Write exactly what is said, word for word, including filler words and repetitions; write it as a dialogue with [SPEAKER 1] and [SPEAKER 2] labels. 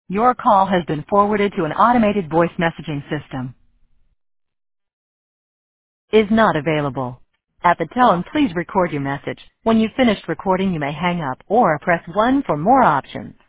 [SPEAKER 1] Your call has been forwarded to an automated voice messaging system. Is not available. At the tone, please record your message. When you've finished recording, you may hang up or press one for more options.